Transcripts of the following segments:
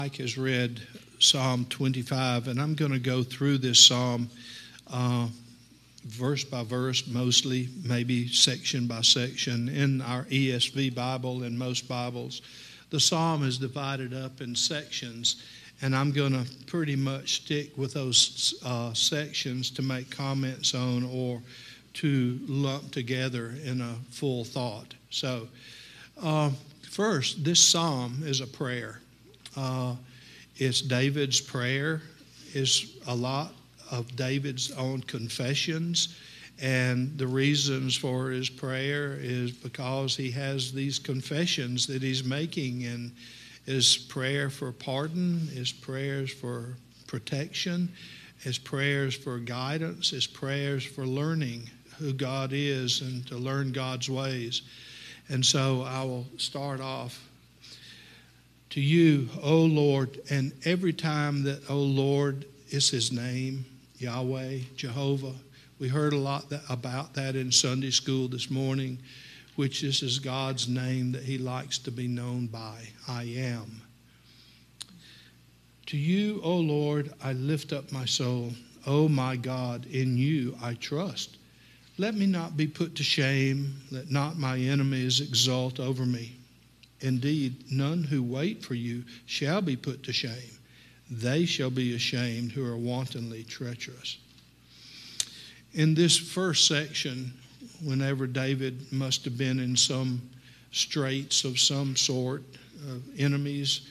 Mike has read Psalm 25, and I'm going to go through this psalm verse by verse, mostly, maybe section by section. In our ESV Bible and most Bibles, the psalm is divided up in sections, and I'm going to pretty much stick with those sections to make comments on or to lump together in a full thought. So, first, this psalm is a prayer. It's David's prayer. It's a lot of David's own confessions, and the reasons for his prayer is because he has these confessions that he's making, and his prayer for pardon, his prayers for protection, his prayers for guidance, his prayers for learning who God is and to learn God's ways. And so I will start off. To you, O Lord, and every time that O Lord is his name, Yahweh, Jehovah. We heard a lot about that in Sunday school this morning, which this is God's name that he likes to be known by. I am. To you, O Lord, I lift up my soul. O my God, in you I trust. Let me not be put to shame. Let not my enemies exult over me. Indeed, none who wait for you shall be put to shame. They shall be ashamed who are wantonly treacherous. In this first section, whenever David must have been in some straits of some sort, enemies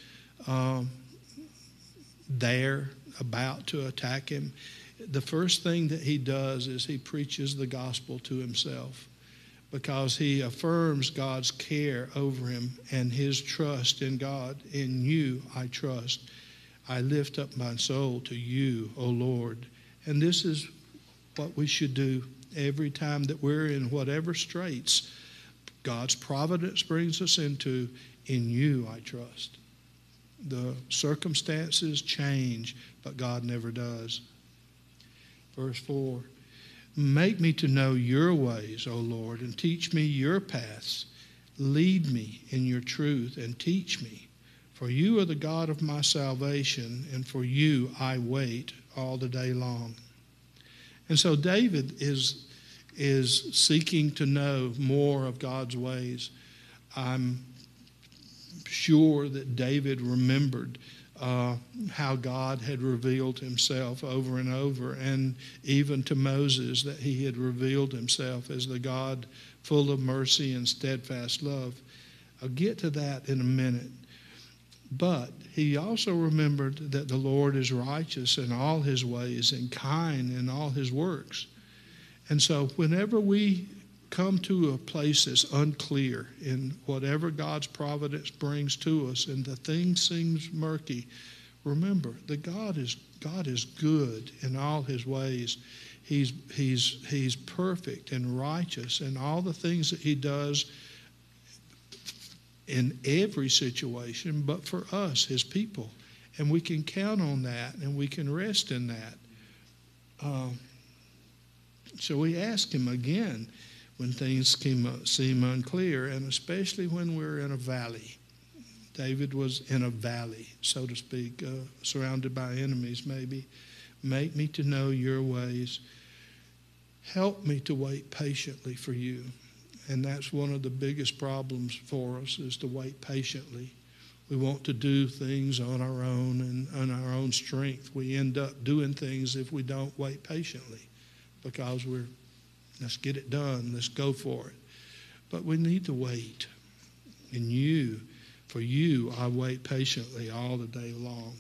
there about to attack him, the first thing that he does is he preaches the gospel to himself, because he affirms God's care over him and his trust in God. In you I trust. I lift up my soul to you, O Lord. And this is what we should do every time that we're in whatever straits God's providence brings us into. In you I trust. The circumstances change, but God never does. Verse 4. Make me to know your ways, O Lord, and teach me your paths. Lead me in your truth and teach me. For you are the God of my salvation, and for you I wait all the day long. And so David is seeking to know more of God's ways. I'm sure that David remembered how God had revealed himself over and over, and even to Moses that he had revealed himself as the God full of mercy and steadfast love. I'll get to that in a minute. But he also remembered that the Lord is righteous in all his ways and kind in all his works. And so whenever we come to a place that's unclear in whatever God's providence brings to us and the thing seems murky, remember that God is good in all his ways. He's perfect and righteous in all the things that he does in every situation, but for us, his people. And we can count on that, and we can rest in that. So we ask him again when things seem unclear, and especially when we're in a valley. David was in a valley, so to speak, surrounded by enemies maybe. Make me to know your ways. Help me to wait patiently for you. And that's one of the biggest problems for us, is to wait patiently. We want to do things on our own and on our own strength. We end up doing things if we don't wait patiently, because let's get it done, let's go for it. But we need to wait. And for you, I wait patiently all the day long.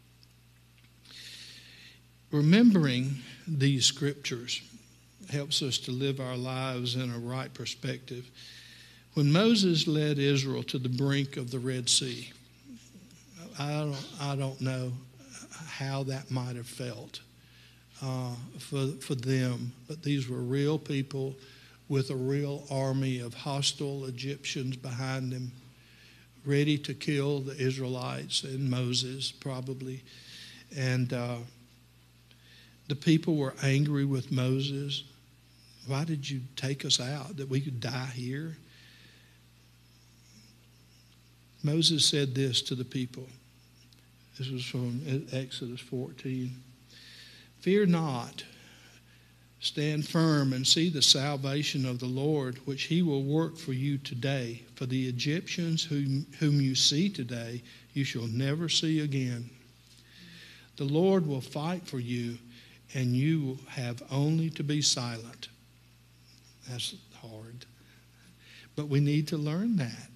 Remembering these scriptures helps us to live our lives in a right perspective. When Moses led Israel to the brink of the Red Sea, I don't know how that might have felt for them, but these were real people with a real army of hostile Egyptians behind them, ready to kill the Israelites and Moses probably. And the people were angry with Moses. Why did you take us out, that we could die here? Moses said this to the people. This was from Exodus 14. Fear not. Stand firm and see the salvation of the Lord, which he will work for you today. For the Egyptians whom you see today, you shall never see again. The Lord will fight for you, and you will have only to be silent. That's hard. But we need to learn that.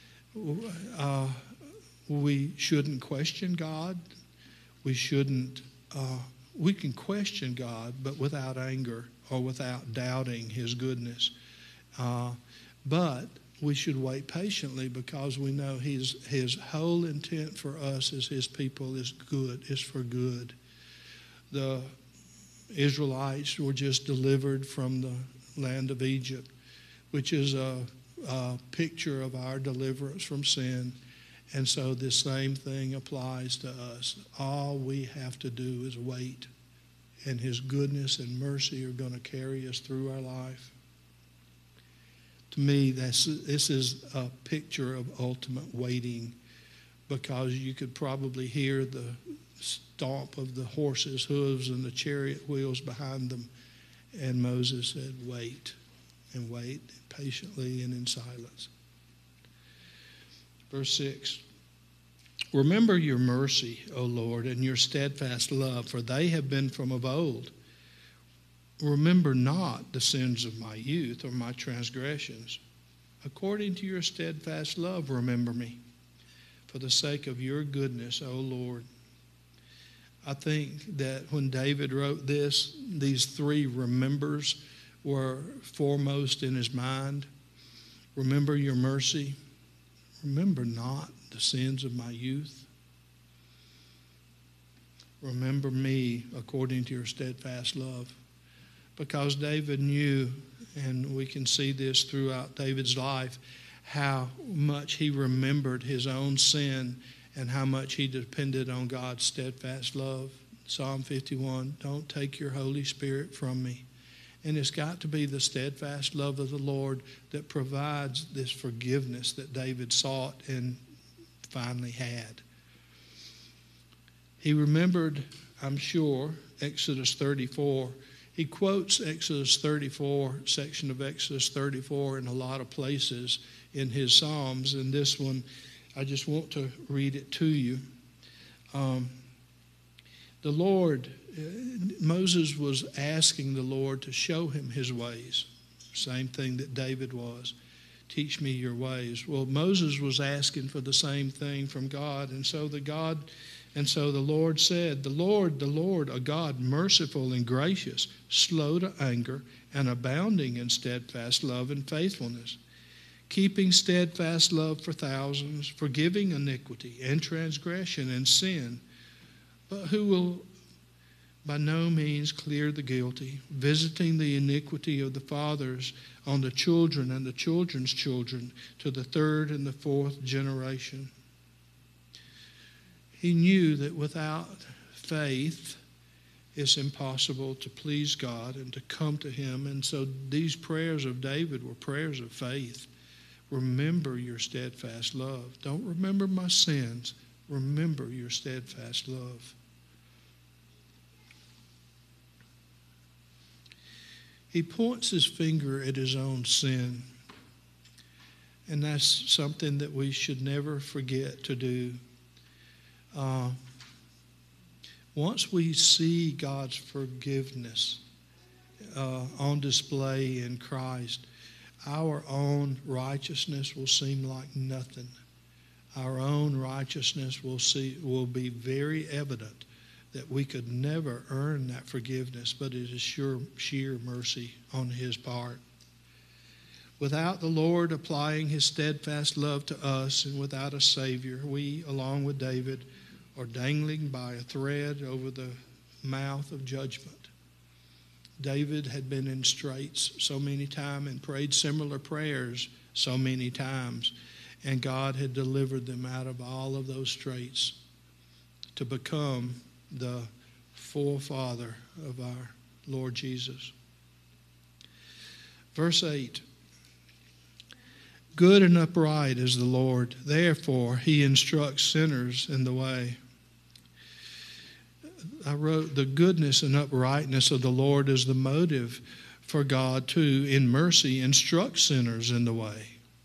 We shouldn't question God. We shouldn't. We can question God, but without anger or without doubting his goodness. But we should wait patiently because we know his whole intent for us as his people is good, is for good. The Israelites were just delivered from the land of Egypt, which is a picture of our deliverance from sin. And so this same thing applies to us. All we have to do is wait, and his goodness and mercy are going to carry us through our life. To me, this is a picture of ultimate waiting, because you could probably hear the stomp of the horses' hooves and the chariot wheels behind them. And Moses said, wait, and wait patiently and in silence. Verse 6, remember your mercy, O Lord, and your steadfast love, for they have been from of old. Remember not the sins of my youth or my transgressions. According to your steadfast love, remember me, for the sake of your goodness, O Lord. I think that when David wrote this, these three remembers were foremost in his mind. Remember your mercy. Remember not the sins of my youth. Remember me according to your steadfast love. Because David knew, and we can see this throughout David's life, how much he remembered his own sin and how much he depended on God's steadfast love. Psalm 51, don't take your Holy Spirit from me. And it's got to be the steadfast love of the Lord that provides this forgiveness that David sought and finally had. He remembered, I'm sure, Exodus 34. He quotes Exodus 34, section of Exodus 34 in a lot of places in his Psalms. And this one, I just want to read it to you. Moses was asking the Lord to show him his ways. Same thing that David was. Teach me your ways. Well, Moses was asking for the same thing from God. And so the Lord said, the Lord, a God merciful and gracious, slow to anger, and abounding in steadfast love and faithfulness, keeping steadfast love for thousands, forgiving iniquity and transgression and sin, but who will by no means clear the guilty, visiting the iniquity of the fathers on the children and the children's children to the third and the fourth generation. He knew that without faith, it's impossible to please God and to come to him. And so these prayers of David were prayers of faith. Remember your steadfast love. Don't remember my sins. Remember your steadfast love. He points his finger at his own sin. And that's something that we should never forget to do. Once we see God's forgiveness on display in Christ, our own righteousness will seem like nothing. Our own righteousness will be very evident that we could never earn that forgiveness, but it is sheer mercy on his part. Without the Lord applying his steadfast love to us and without a Savior, we, along with David, are dangling by a thread over the mouth of judgment. David had been in straits so many times and prayed similar prayers so many times, and God had delivered them out of all of those straits to become the forefather of our Lord Jesus. Verse 8, good and upright is the Lord, therefore he instructs sinners in the way. I wrote, the goodness and uprightness of the Lord is the motive for God to, in mercy, instruct sinners in the way.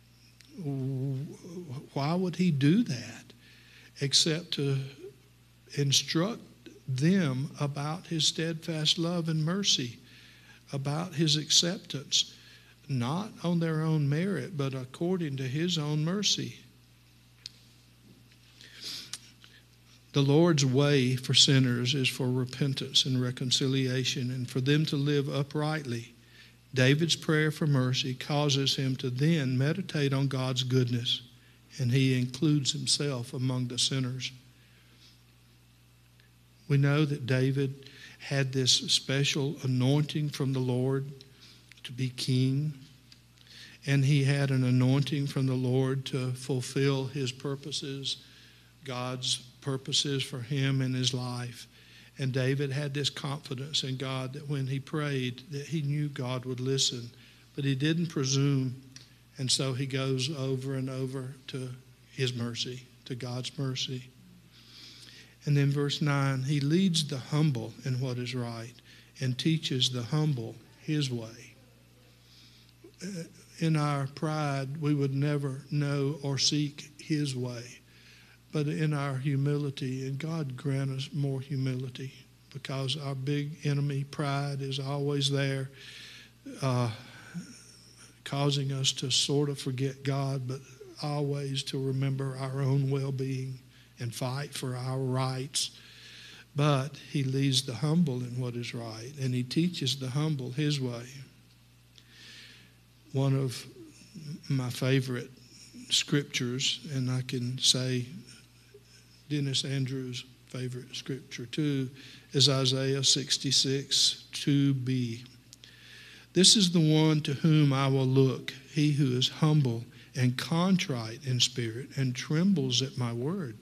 Why would he do that except to instruct them about his steadfast love and mercy, about his acceptance, not on their own merit, but according to his own mercy? The Lord's way for sinners is for repentance and reconciliation and for them to live uprightly. David's prayer for mercy causes him to then meditate on God's goodness, and he includes himself among the sinners. We know that David had this special anointing from the Lord to be king, and he had an anointing from the Lord to fulfill his purposes, God's purposes for him in his life. And David had this confidence in God that when he prayed, that he knew God would listen. But he didn't presume, and so he goes over and over to his mercy, to God's mercy. And then verse 9, he leads the humble in what is right and teaches the humble his way. In our pride, we would never know or seek his way. But in our humility, and God grant us more humility, because our big enemy, pride, is always there, causing us to sort of forget God, but always to remember our own well-being and fight for our rights. But he leads the humble in what is right, and he teaches the humble his way. One of my favorite scriptures, and I can say Dennis Andrews' favorite scripture too, is Isaiah 66, 2b. This is the one to whom I will look, he who is humble and contrite in spirit and trembles at my word.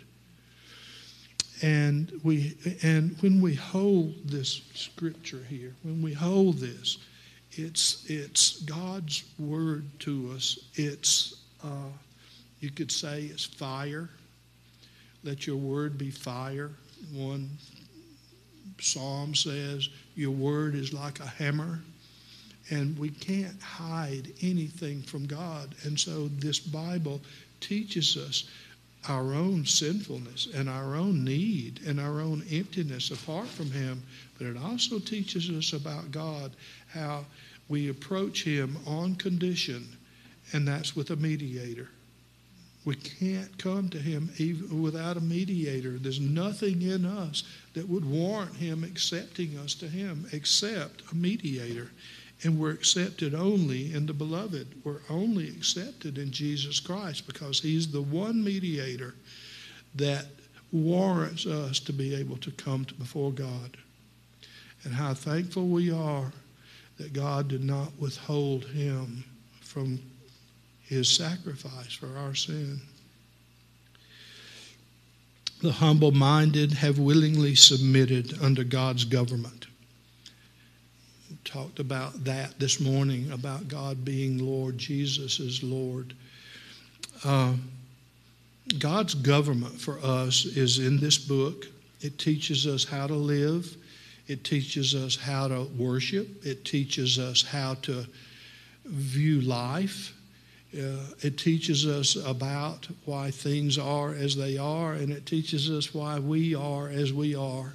And when we hold this scripture here, when we hold this, it's God's word to us. It's you could say it's fire. Let your word be fire. One psalm says, your word is like a hammer. And we can't hide anything from God. And so this Bible teaches us our own sinfulness and our own need and our own emptiness apart from him. But it also teaches us about God, how we approach him on condition, and that's with a mediator. We can't come to him even without a mediator. There's nothing in us that would warrant him accepting us to him except a mediator. And we're accepted only in the beloved. We're only accepted in Jesus Christ because he's the one mediator that warrants us to be able to come before God. And how thankful we are that God did not withhold him from his sacrifice for our sin. The humble-minded have willingly submitted under God's government. We talked about that this morning, about God being Lord, Jesus is Lord. God's government for us is in this book. It teaches us how to live. It teaches us how to worship. It teaches us how to view life. It teaches us about why things are as they are, and it teaches us why we are as we are.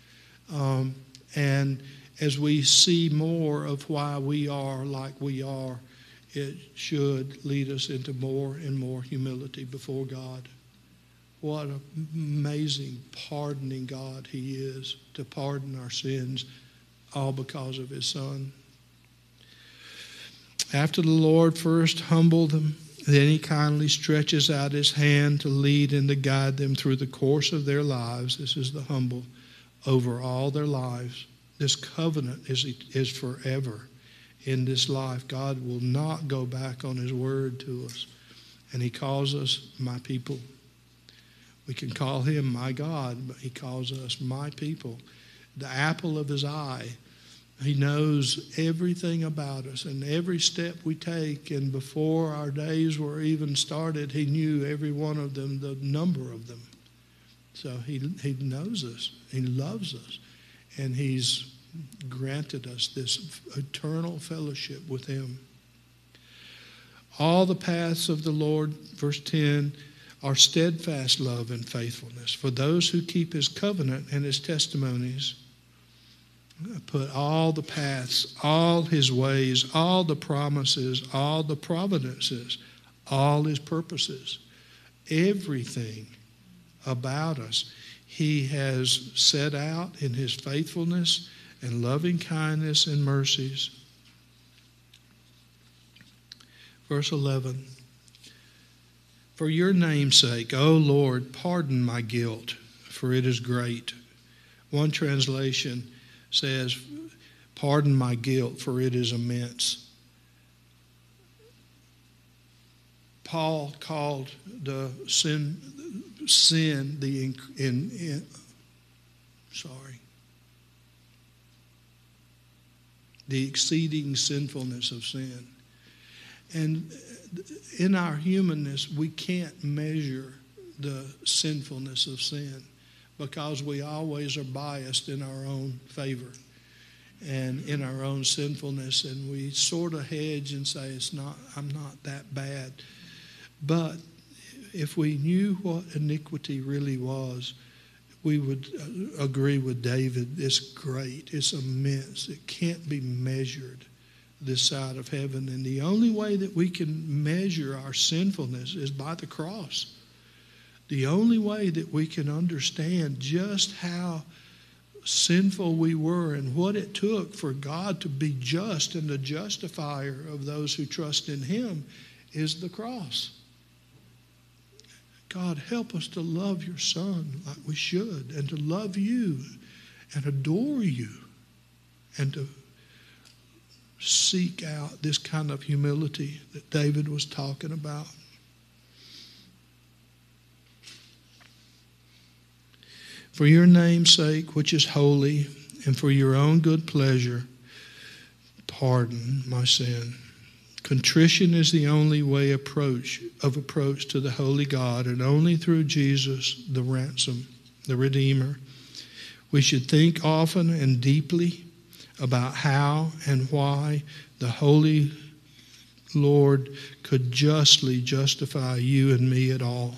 And as we see more of why we are like we are, it should lead us into more and more humility before God. What an amazing pardoning God he is, to pardon our sins, all because of his Son. After the Lord first humbled them, then he kindly stretches out his hand to lead and to guide them through the course of their lives. This is the humble over all their lives. This covenant is forever in this life. God will not go back on his word to us. And he calls us my people. We can call him my God, but he calls us my people. The apple of his eye. He knows everything about us and every step we take. And before our days were even started, he knew every one of them, the number of them. So he knows us. He loves us. And he's granted us this eternal fellowship with him. All the paths of the Lord, verse 10, are steadfast love and faithfulness for those who keep his covenant and his testimonies. Put all the paths, all his ways, all the promises, all the providences, all his purposes, everything about us he has set out in his faithfulness and loving kindness and mercies. Verse 11, for your name's sake, O Lord, pardon my guilt, for it is great. One translation says, pardon my guilt, for it is immense. Paul called the the exceeding sinfulness of sin. And in our humanness, we can't measure the sinfulness of sin because we always are biased in our own favor and in our own sinfulness, and we sort of hedge and say, I'm not that bad. But if we knew what iniquity really was, we would agree with David. It's great. It's immense. It can't be measured this side of heaven. And the only way that we can measure our sinfulness is by the cross. The only way that we can understand just how sinful we were and what it took for God to be just and the justifier of those who trust in him is the cross. God, help us to love your Son like we should, and to love you and adore you, and to seek out this kind of humility that David was talking about. For your name's sake, which is holy, and for your own good pleasure, pardon my sin. Contrition is the only way of approach to the holy God, and only through Jesus, the ransom, the Redeemer. We should think often and deeply about how and why the Holy Lord could justly justify you and me at all.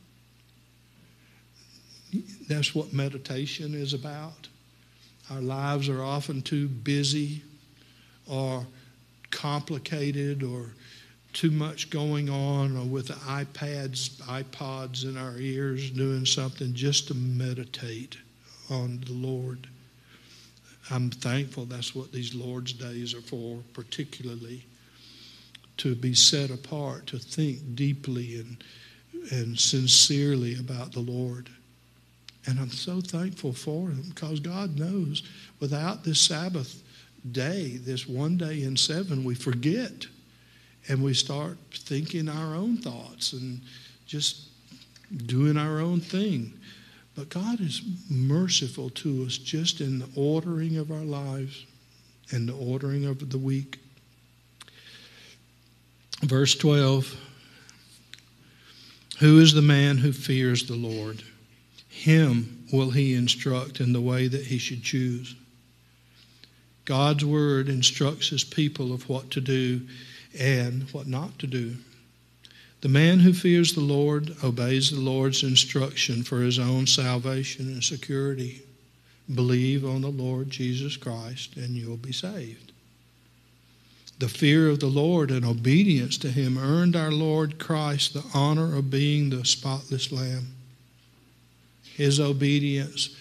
That's what meditation is about. Our lives are often too busy or complicated or too much going on, or with the iPods in our ears doing something just to meditate on the Lord. I'm thankful that's what these Lord's days are for, particularly to be set apart, to think deeply and sincerely about the Lord. And I'm so thankful for him, because God knows without this Sabbath day, this one day in 7, we forget and we start thinking our own thoughts and just doing our own thing. But God is merciful to us just in the ordering of our lives and the ordering of the week. Verse 12, who is the man who fears the Lord? Him will he instruct in the way that he should choose. God's word instructs his people of what to do and what not to do. The man who fears the Lord obeys the Lord's instruction for his own salvation and security. Believe on the Lord Jesus Christ and you'll be saved. The fear of the Lord and obedience to him earned our Lord Christ the honor of being the spotless Lamb. His obedience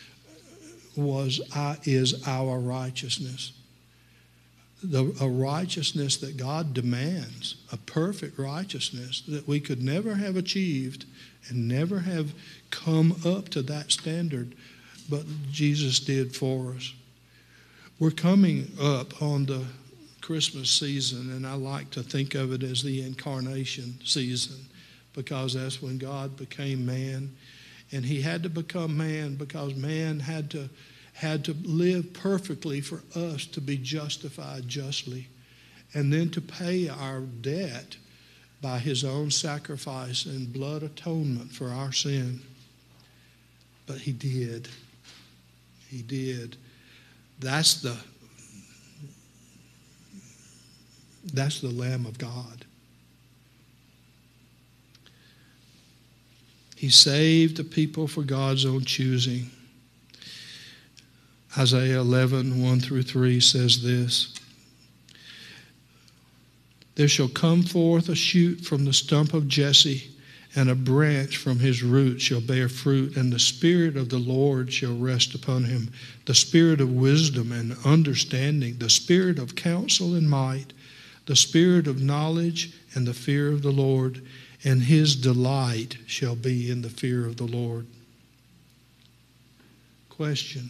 is our righteousness. A righteousness that God demands, a perfect righteousness that we could never have achieved and never have come up to that standard, but Jesus did for us. We're coming up on the Christmas season, and I like to think of it as the incarnation season, because that's when God became man. And he had to become man because man had to live perfectly for us to be justified justly, and then to pay our debt by his own sacrifice and blood atonement for our sin. but he did. He did. That's the Lamb of God. He saved the people for God's own choosing. Isaiah 11, 1 through 3 says this. There shall come forth a shoot from the stump of Jesse, and a branch from his root shall bear fruit, and the Spirit of the Lord shall rest upon him, the Spirit of wisdom and understanding, the Spirit of counsel and might, the Spirit of knowledge and the fear of the Lord, and his delight shall be in the fear of the Lord. Question.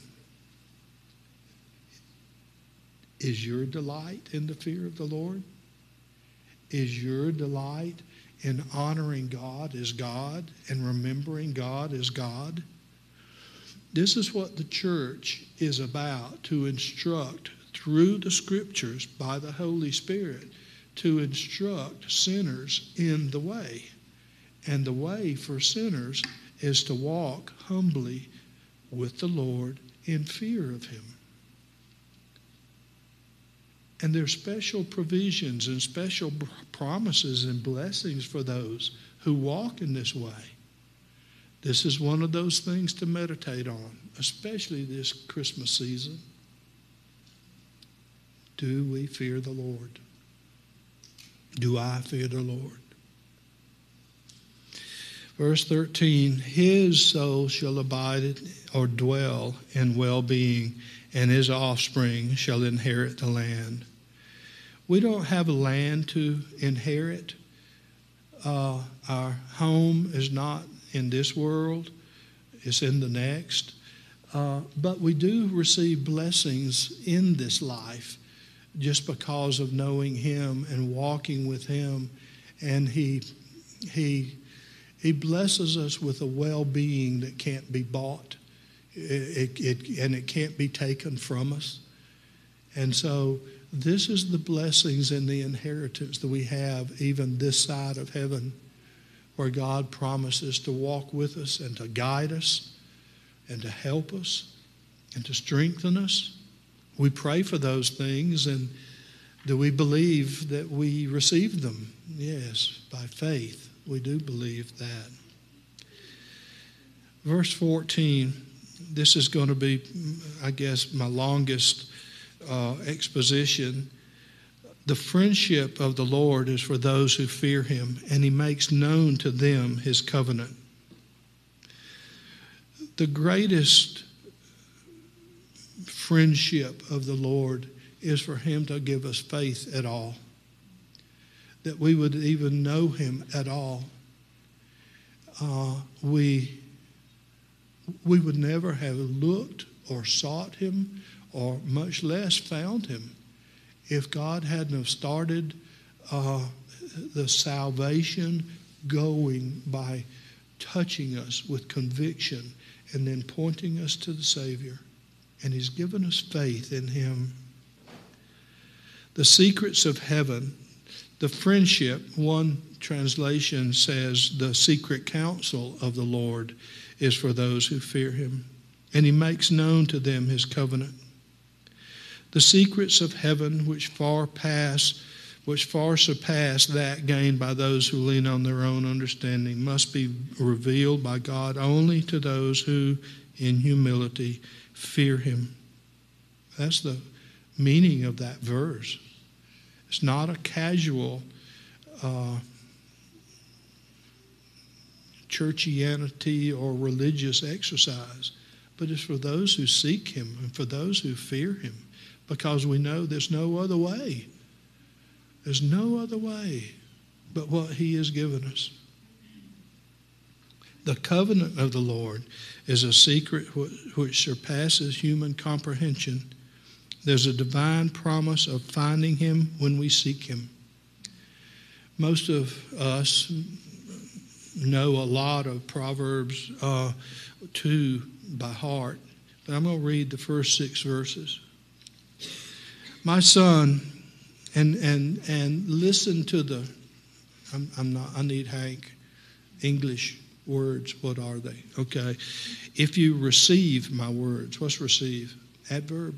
Is your delight in the fear of the Lord? Is your delight in honoring God as God and remembering God as God? This is what the church is about, to instruct through the Scriptures by the Holy Spirit, to instruct sinners in the way. And the way for sinners is to walk humbly with the Lord in fear of him. And there's special provisions and special promises and blessings for those who walk in this way. This is one of those things to meditate on, especially this Christmas season. Do we fear the Lord? Do I fear the Lord? Verse 13, his soul shall abide or dwell in well-being, and his offspring shall inherit the land. We don't have a land to inherit. Our home is not in this world. It's in the next. But we do receive blessings in this life just because of knowing him and walking with him. And he blesses us with a well-being that can't be bought. And it can't be taken from us. And so this is the blessings and the inheritance that we have even this side of heaven, where God promises to walk with us and to guide us and to help us and to strengthen us. We pray for those things, and do we believe that we receive them? Yes, by faith. We do believe that. Verse 14, this is going to be, I guess, my longest exposition. The friendship of the Lord is for those who fear him, and he makes known to them his covenant. The greatest friendship of the Lord is for him to give us faith at all, that we would even know him at all. We would never have looked or sought him, or much less found him, if God hadn't have started the salvation going by touching us with conviction and then pointing us to the Savior. And he's given us faith in him. The secrets of heaven, the friendship, one translation says the secret counsel of the Lord is for those who fear him, and he makes known to them his covenant. The secrets of heaven, which far surpass that gained by those who lean on their own understanding, must be revealed by God only to those who, in humility, fear him. That's the meaning of that verse. It's not a casual churchianity or religious exercise, but it's for those who seek him and for those who fear him, because we know there's no other way. There's no other way but what he has given us. The covenant of the Lord is a secret which surpasses human comprehension. There's a divine promise of finding him when we seek him. Most of us know a lot of Proverbs 2 by heart, but I'm going to read the first 6 verses. My son, and listen to the, I need Hank, English words, what are they? Okay. If you receive my words, what's receive? Adverb?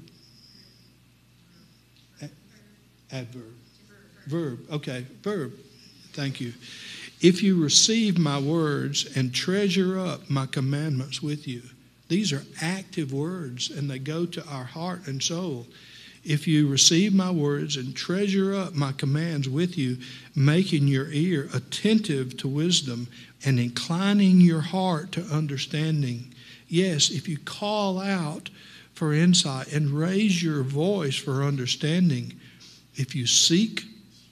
Adverb. Verb. Okay. Verb. Thank you. If you receive my words and treasure up my commandments with you. These are active words, and they go to our heart and soul. If you receive my words and treasure up my commands with you, making your ear attentive to wisdom and inclining your heart to understanding. Yes, if you call out for insight and raise your voice for understanding, if you seek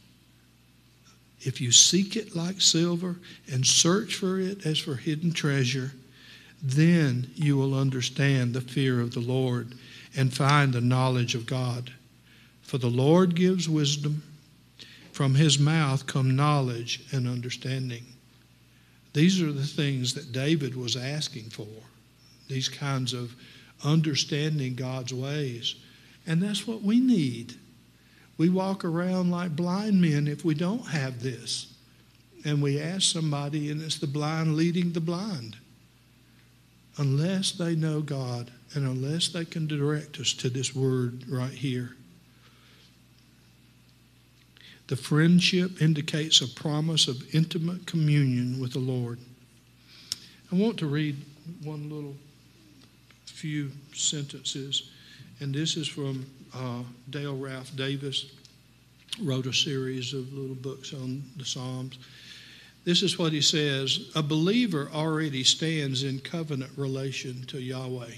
it like silver and search for it as for hidden treasure, then you will understand the fear of the Lord and find the knowledge of God. For the Lord gives wisdom. From his mouth come knowledge and understanding. These are the things that David was asking for, these kinds of understanding God's ways. And that's what we need. We walk around like blind men if we don't have this. And we ask somebody, and it's the blind leading the blind. Unless they know God and unless they can direct us to this word right here. The friendship indicates a promise of intimate communion with the Lord. I want to read one little few sentences, and this is from Dale Ralph Davis. Wrote a series of little books on the Psalms. This is what he says: a believer already stands in covenant relation to Yahweh.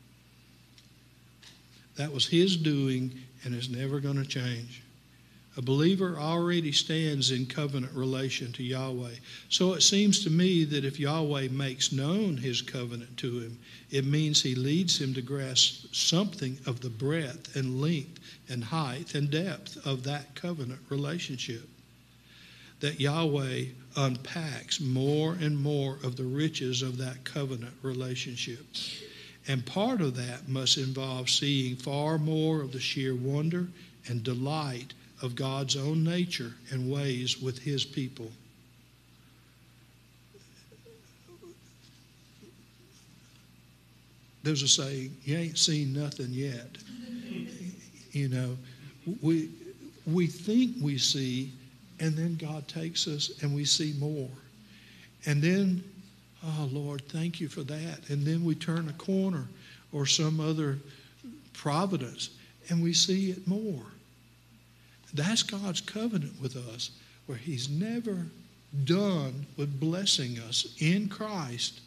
That was his doing and is never going to change. A believer already stands in covenant relation to Yahweh. So it seems to me that if Yahweh makes known his covenant to him, it means he leads him to grasp something of the breadth and length and height and depth of that covenant relationship. That Yahweh unpacks more and more of the riches of that covenant relationship. And part of that must involve seeing far more of the sheer wonder and delight of God's own nature and ways with his people. There's a saying, you ain't seen nothing yet. You know, we think we see, and then God takes us and we see more. And then, oh Lord, thank you for that. And then we turn a corner or some other providence and we see it more. That's God's covenant with us, where he's never done with blessing us in Christ.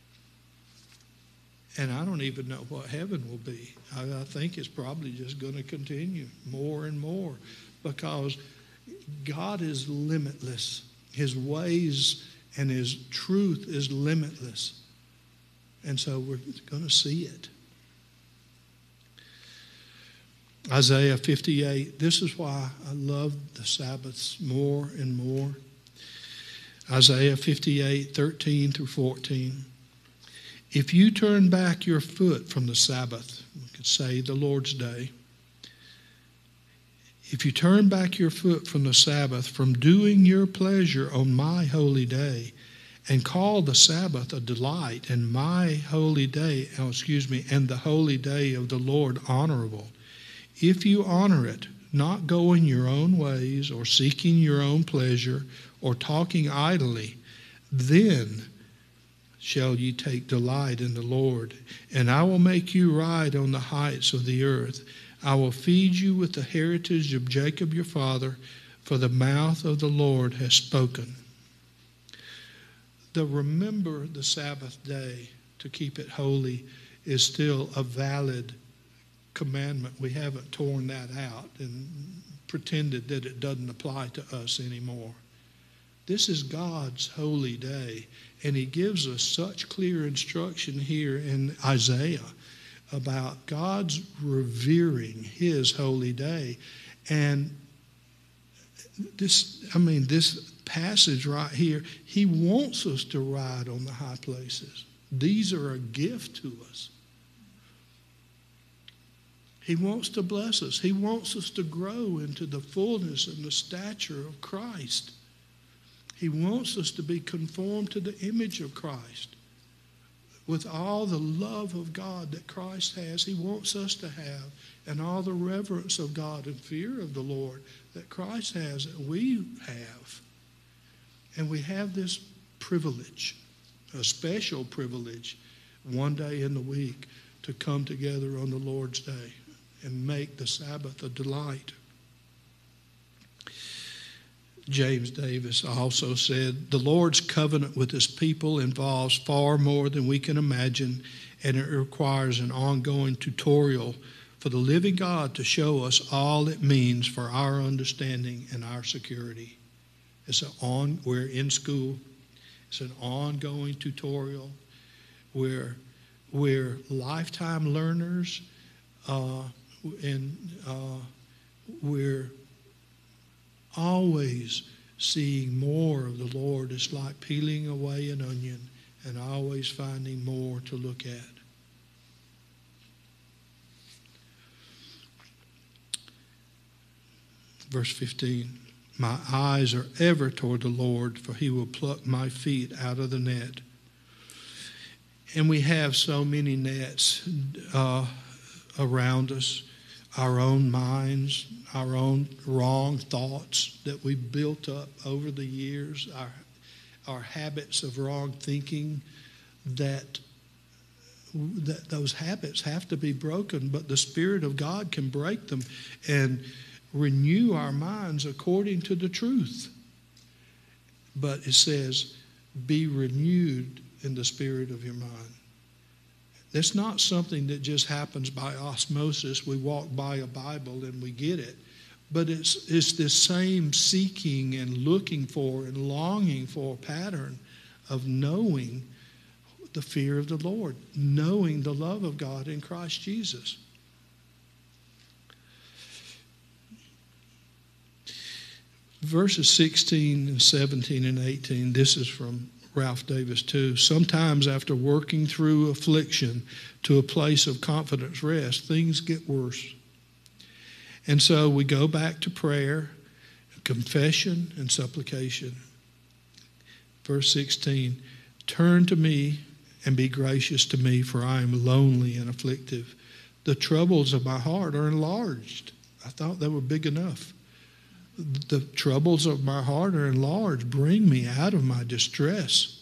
And I don't even know what heaven will be. I think it's probably just going to continue more and more, because God is limitless. His ways and his truth is limitless. And so we're going to see it. Isaiah 58. This is why I love the Sabbaths more and more. Isaiah 58, 13 through 14. If you turn back your foot from the Sabbath, we could say the Lord's day. If you turn back your foot from the Sabbath, from doing your pleasure on my holy day, and call the Sabbath a delight, and my holy day, and the holy day of the Lord honorable, if you honor it, not going your own ways or seeking your own pleasure or talking idly, then shall ye take delight in the Lord. And I will make you ride on the heights of the earth. I will feed you with the heritage of Jacob your father, for the mouth of the Lord has spoken. The remember the Sabbath day to keep it holy is still a valid commandment. We haven't torn that out and pretended that it doesn't apply to us anymore. This is God's holy day, and he gives us such clear instruction here in Isaiah about God's revering his holy day. And this passage right here, he wants us to ride on the high places. These are a gift to us. He wants to bless us. He wants us to grow into the fullness and the stature of Christ. He wants us to be conformed to the image of Christ. With all the love of God that Christ has, he wants us to have, and all the reverence of God and fear of the Lord that Christ has, that we have. And we have this privilege, a special privilege, one day in the week to come together on the Lord's day and make the Sabbath a delight. James Davis also said, the Lord's covenant with his people involves far more than we can imagine, and it requires an ongoing tutorial for the living God to show us all it means for our understanding and our security. We're in school. It's an ongoing tutorial. We're lifetime learners, and we're always seeing more of the Lord. It's like peeling away an onion and always finding more to look at. Verse 15, my eyes are ever toward the Lord, for he will pluck my feet out of the net. And we have so many nets around us, our own minds, our own wrong thoughts that we built up over the years, our habits of wrong thinking, that those habits have to be broken, but the Spirit of God can break them and renew our minds according to the truth. But it says, be renewed in the spirit of your mind. That's not something that just happens by osmosis. We walk by a Bible and we get it. But it's this same seeking and looking for and longing for pattern of knowing the fear of the Lord, knowing the love of God in Christ Jesus. Verses 16 and 17 and 18, this is from Ralph Davis too. Sometimes after working through affliction to a place of confidence rest, things get worse. And so we go back to prayer, confession, and supplication. Verse 16, turn to me and be gracious to me, for I am lonely and afflictive. The troubles of my heart are enlarged. I thought they were big enough. The troubles of my heart are enlarged. Bring me out of my distresses.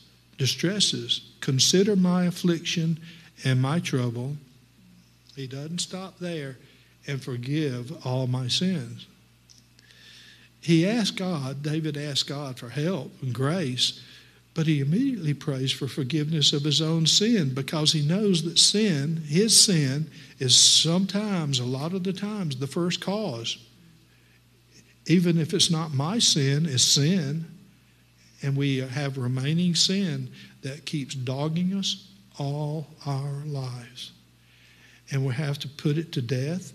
Consider my affliction and my trouble. He doesn't stop there. And forgive all my sins. He asked God, David asked God for help and grace, but he immediately prays for forgiveness of his own sin, because he knows that sin, his sin, is sometimes, a lot of the times, the first cause. Even if it's not my sin, it's sin. And we have remaining sin that keeps dogging us all our lives. And we have to put it to death.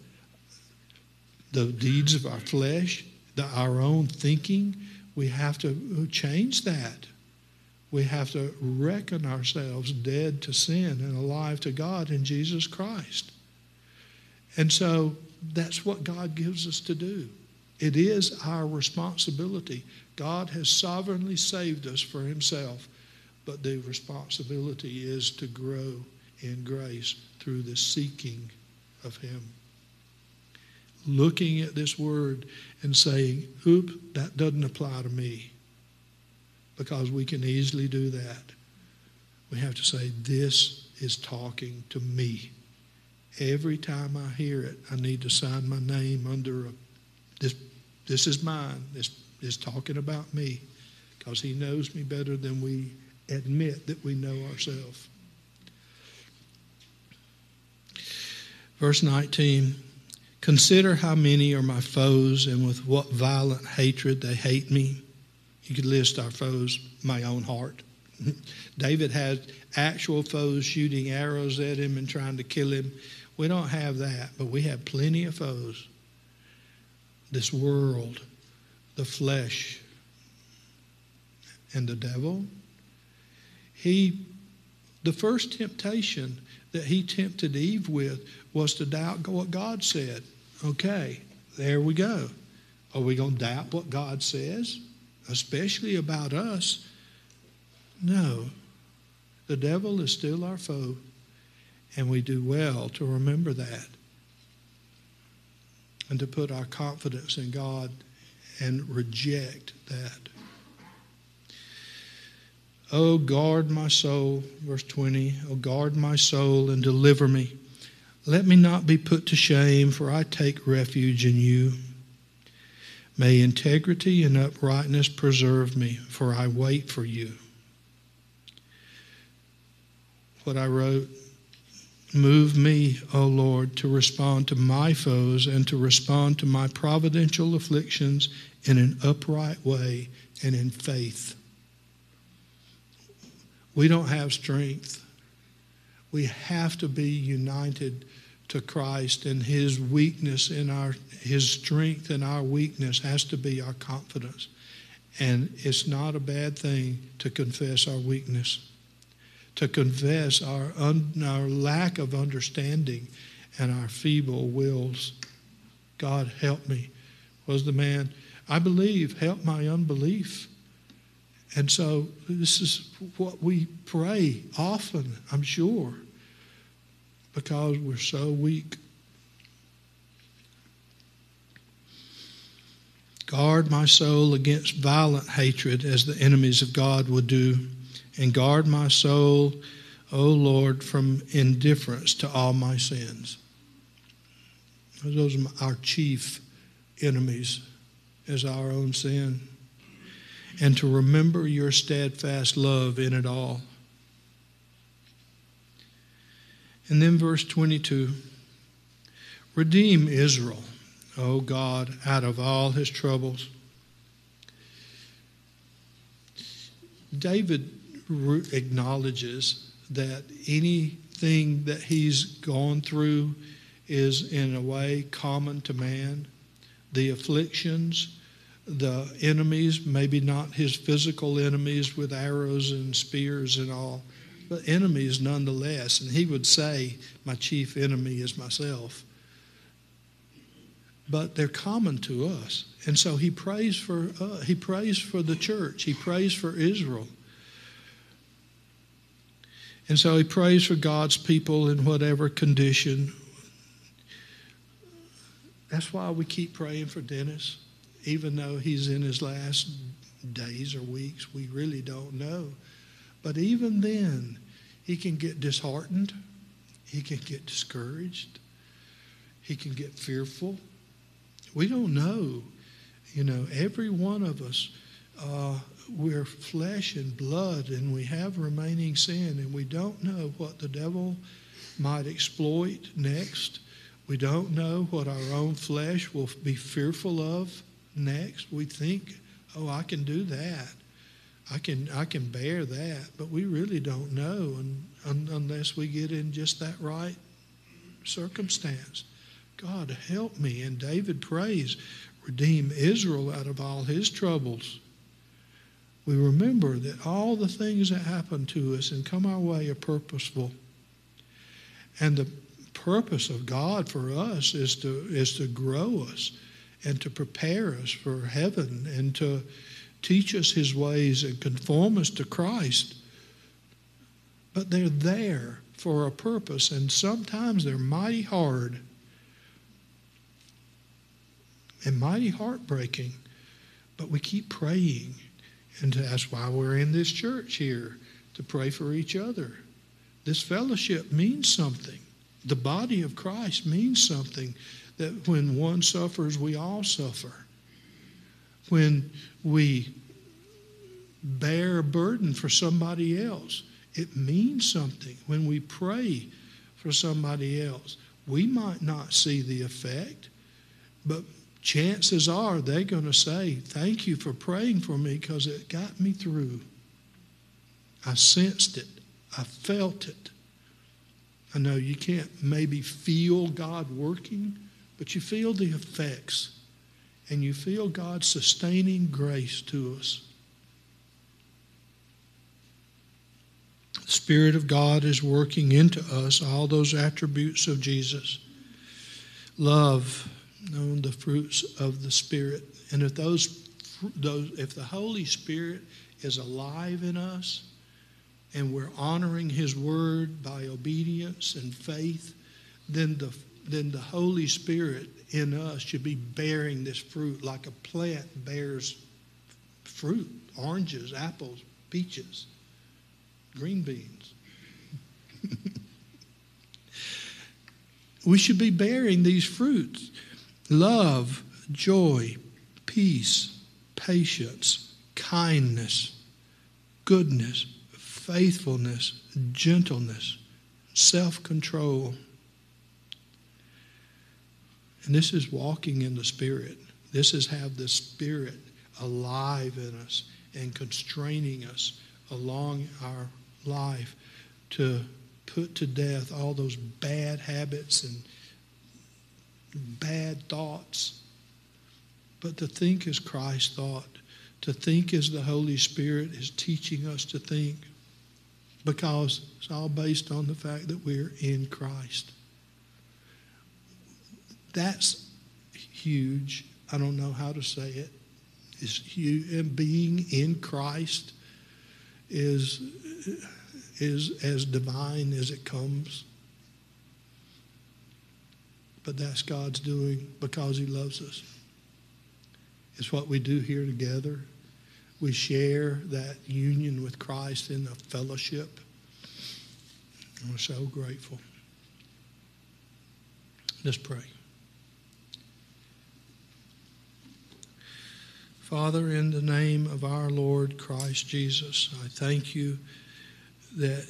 The deeds of our flesh, our own thinking, we have to change that. We have to reckon ourselves dead to sin and alive to God in Jesus Christ. And so that's what God gives us to do. It is our responsibility. God has sovereignly saved us for himself, but the responsibility is to grow in grace through the seeking of him. Looking at this word and saying, oop, that doesn't apply to me. Because we can easily do that. We have to say, this is talking to me. Every time I hear it, I need to sign my name under this is mine. This is talking about me. Because he knows me better than we admit that we know ourselves. Verse 19, consider how many are my foes and with what violent hatred they hate me. You could list our foes, my own heart. David had actual foes shooting arrows at him and trying to kill him. We don't have that, but we have plenty of foes. This world, the flesh, and the devil. The first temptation that he tempted Eve with was to doubt what God said. Okay, there we go. Are we going to doubt what God says? especially about us. No, the devil is still our foe, and we do well to remember that and to put our confidence in God and reject that. Oh, guard my soul, verse 20. Oh, guard my soul and deliver me. Let me not be put to shame, for I take refuge in you. May integrity and uprightness preserve me, for I wait for you. What I wrote, move me, O Lord, to respond to my foes and to respond to my providential afflictions in an upright way and in faith. We don't have strength. We have to be united to Christ, and his weakness in his strength in our weakness has to be our confidence. And it's not a bad thing to confess our weakness, to confess our lack of understanding and our feeble wills. God, help me, was the man. I believe, help my unbelief. And so this is what we pray often, I'm sure, because we're so weak. Guard my soul against violent hatred, as the enemies of God would do, and guard my soul, O Lord, from indifference to all my sins. Those are our chief enemies, as our own sin. And to remember your steadfast love in it all. And then verse 22, redeem Israel, O God, out of all his troubles. David acknowledges that anything that he's gone through is in a way common to man. The afflictions, the enemies, maybe not his physical enemies with arrows and spears and all, but enemies nonetheless. And he would say, my chief enemy is myself. But they're common to us. And so he prays for the church. He prays for Israel. And so he prays for God's people in whatever condition. That's why we keep praying for Dennis. Even though he's in his last days or weeks, we really don't know. But even then, he can get disheartened. He can get discouraged. He can get fearful. We don't know. You know, every one of us, we're flesh and blood, and we have remaining sin, and we don't know what the devil might exploit next. We don't know what our own flesh will be fearful of next. We think, oh, I can do that. I can bear that. But we really don't know unless we get in just that right circumstance. God, help me. And David prays, redeem Israel out of all his troubles. We remember that all the things that happen to us and come our way are purposeful. And the purpose of God for us is to grow us and to prepare us for heaven and to teach us his ways and conform us to Christ. But they're there for a purpose, and sometimes they're mighty hard and mighty heartbreaking. But we keep praying, and that's why we're in this church here, to pray for each other. This fellowship means something. The body of Christ means something. That when one suffers, we all suffer. When we bear a burden for somebody else, it means something. When we pray for somebody else, we might not see the effect, but chances are they're going to say, thank you for praying for me because it got me through. I sensed it. I felt it. I know you can't maybe feel God working, but you feel the effects, and you feel God's sustaining grace to us. The Spirit of God is working into us all those attributes of Jesus. Love, the fruits of the Spirit. And if those if the Holy Spirit is alive in us and we're honoring His word by obedience and faith, then the Holy Spirit in us should be bearing this fruit like a plant bears fruit, oranges, apples, peaches, green beans. We should be bearing these fruits: love, joy, peace, patience, kindness, goodness, faithfulness, gentleness, self-control. And this is walking in the Spirit. This is have the Spirit alive in us and constraining us along our life to put to death all those bad habits and bad thoughts, but to think as Christ thought, to think as the Holy Spirit is teaching us to think, because it's all based on the fact that we're in Christ. That's huge. I don't know how to say it. It's huge. And being in Christ is as divine as it comes. But that's God's doing because He loves us. It's what we do here together. We share that union with Christ in a fellowship. And we're so grateful. Let's pray. Father, in the name of our Lord Christ Jesus, I thank you that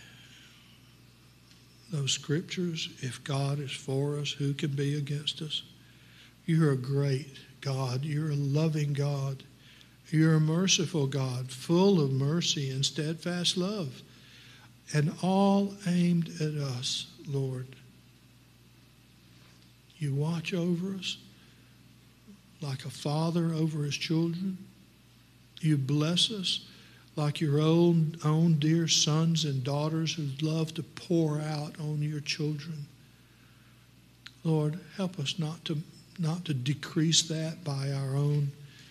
those scriptures, if God is for us, who can be against us? You're a great God. You're a loving God. You're a merciful God, full of mercy and steadfast love, and all aimed at us, Lord. You watch over us like a father over his children. You bless us like your own dear sons and daughters who love to pour out on your children. Lord, help us not to decrease that by our own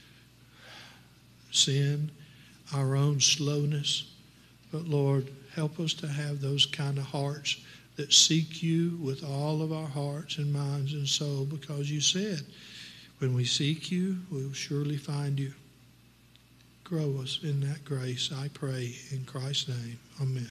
sin, our own slowness. But Lord, help us to have those kind of hearts that seek you with all of our hearts and minds and soul, because you said, when we seek you, we will surely find you. Grow us in that grace, I pray, in Christ's name. Amen.